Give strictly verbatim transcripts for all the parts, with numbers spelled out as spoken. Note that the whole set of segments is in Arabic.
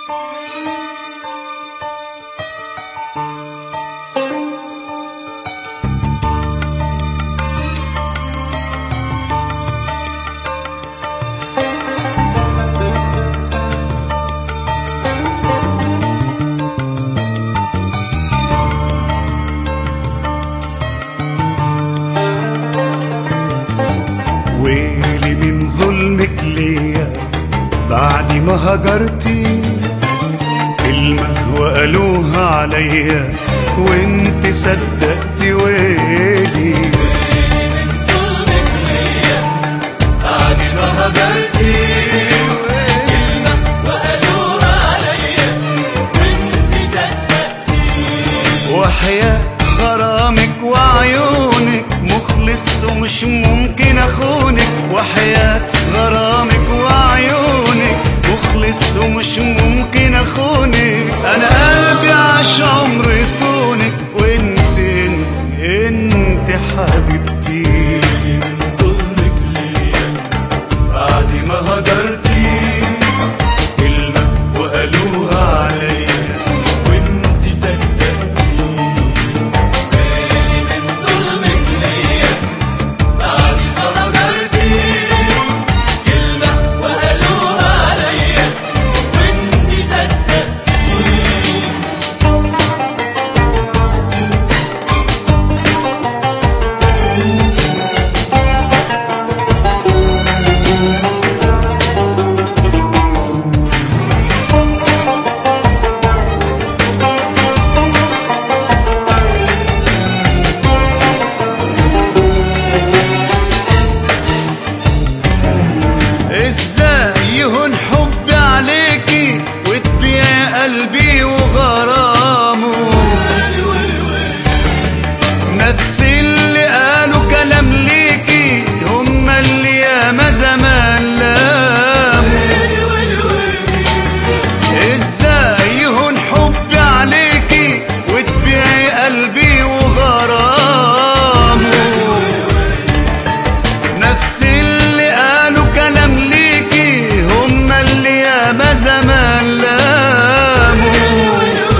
ويلي من ظلمك ليا بعد ما هجرتي، كلمة وقالوها عليا وانت صدقتي. ويلي من ظلمك ليا بعد ما هجرتي، كلمة وقالوها عليا وانت صدقتي. وحياة غرامك وعيونك مخلص ومش ممكن اخونك، وحياة غرامك وعيونك مخلص ومش ممكن اخونك. انا قلبي عاش عمر يصونك وانت انت انت حبيبتي. من ظلمك ليا بعد ما هجرتي، كلمة وقالوها عليا وانت صدقتي. من ظلمك ليا بعد ما هجرتي، كلمة وقالوها عليا وانت صدقتي. ازاي يهون حبي عليكي وتبيع قلبي وغرامه؟ نفس اللي قالوا كلام ليكي هم اللي ياما زمان لاموا. ازاي يهون حبي عليكي وتبيعي قلبي وغرامه؟ نفس اللي قالوا كلام ليكي هم اللي ياما زمان لاموا.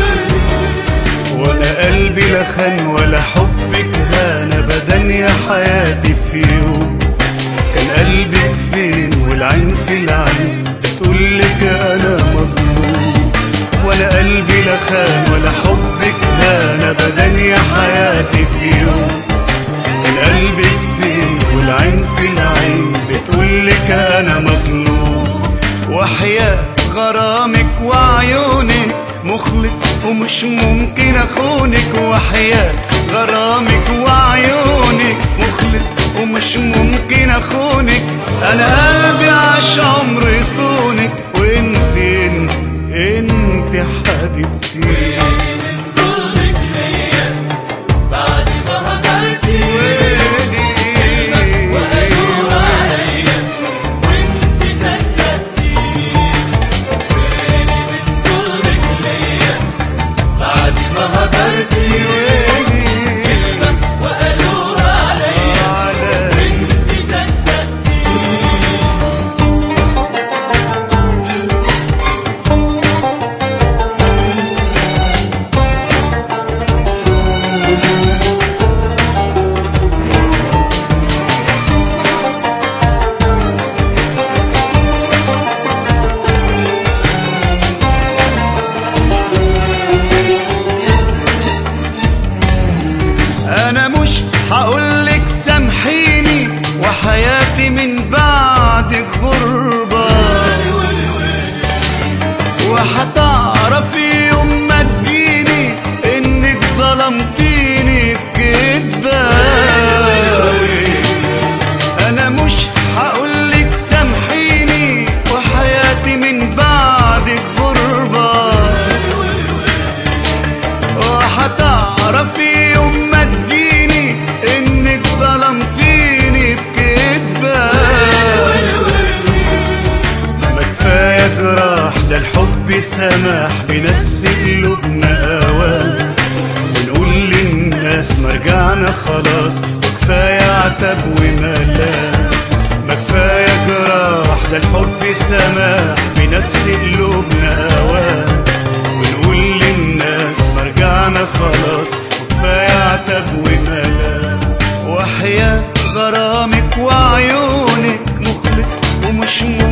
ولا قلبي لا خان ولا حبك هان ابدا يا حياتي في يوم. كان قلبك فين والعين في العين بتقولك انا مظلوم. ولا قلبي لا خان ولا حبك هان ابدا يا حياتي في يوم. كان قلبك فين والعين في العين بتقولك انا مظلوم. وحياة غرامك وعيونك مخلص ومش ممكن اخونك. وحياة غرامك وعيونك مخلص ومش ممكن اخونك. انا قلبي عاش عمر يصونك وانت انت انت حبيبتي. من ظلمك ليا بعد ما هجرتي، كلمة وقالوها عليا وانت صدقتي. من ظلمك ليا بعد ما هجرتي، كلمة وقالوها عليا وانت صدقتي. انا مش هقولك سامحيني وحياتي من بعدك غربة، وهتعرفي يوم ما تجيني انك ظلمتيني بكدبة. انا مش هقولك سامحيني وحياتي من بعدك غربة، وهتعرفي يوم ما تجيني انك ظلمتيني بكدبة. ما كفاية جراح ده الحب سماح بنسي قلوبنا اوام، ونقول للناس ما رجعنا خلاص وكفاية عتب وملام. ما كفاية جراح ده الحب سماح ينسي قلوبنا اوام، ونقول للناس مرجعنا خلاص وكفاية عتب وملام. وحياة غرامك وعيونك مخلص ومش